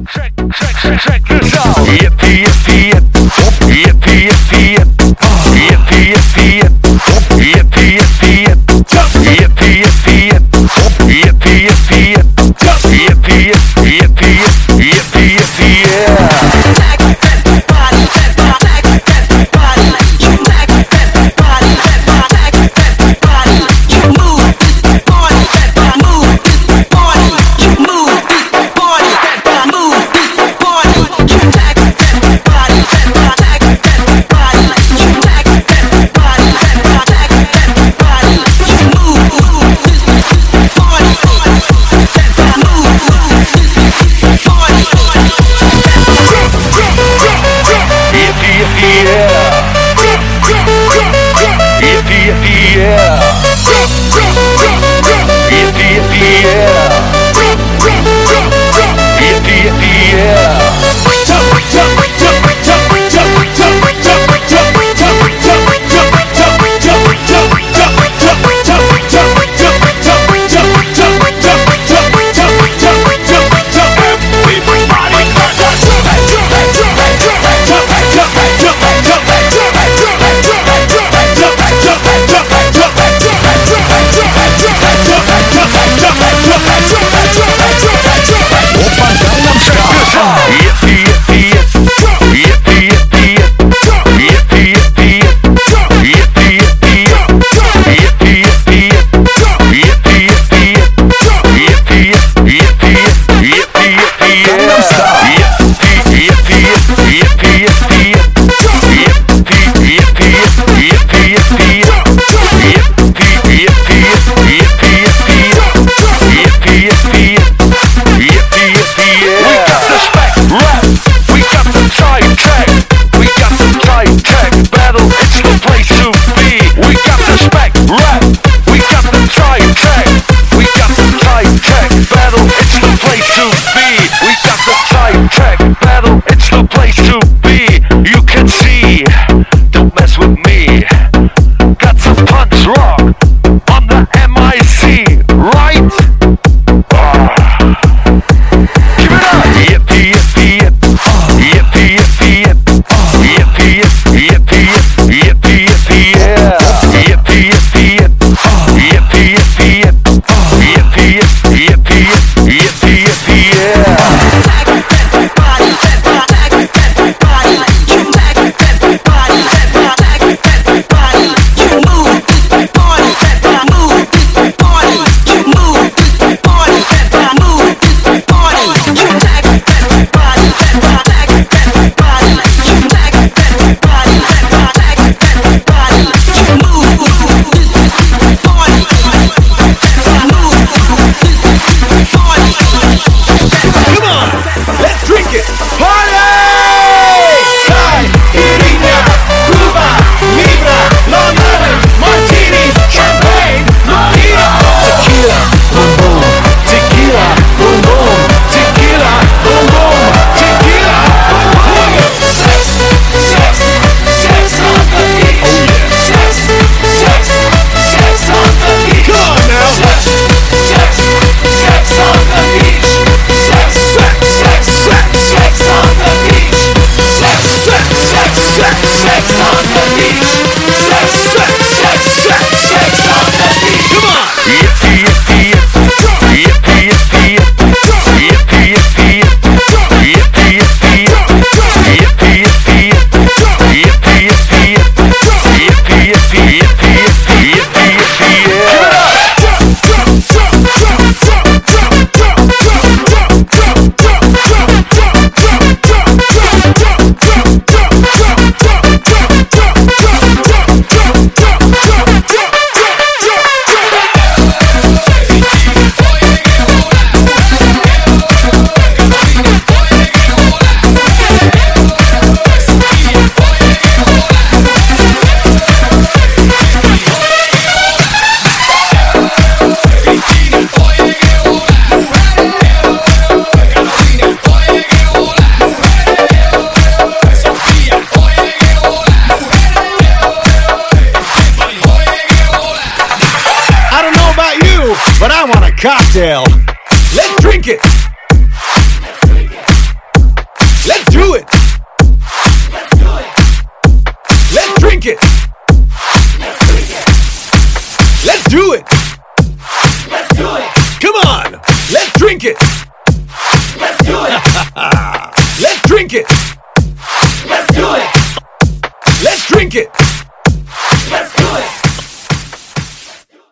Check this out. Yippee, yippee, yip. Yippee, yippee, yip. Yippee, yippee, yip. Yippee, yippee, yip. Yippee, yippee, yip. Yippee, yippee, yip. Yippee, yippee, yippee, yippee, yippee, yeah. But I want a cocktail. Let's drink it. do it. Let's drink it. Let's do it. Come on, let's drink it. Let's drink it. Let's drink it.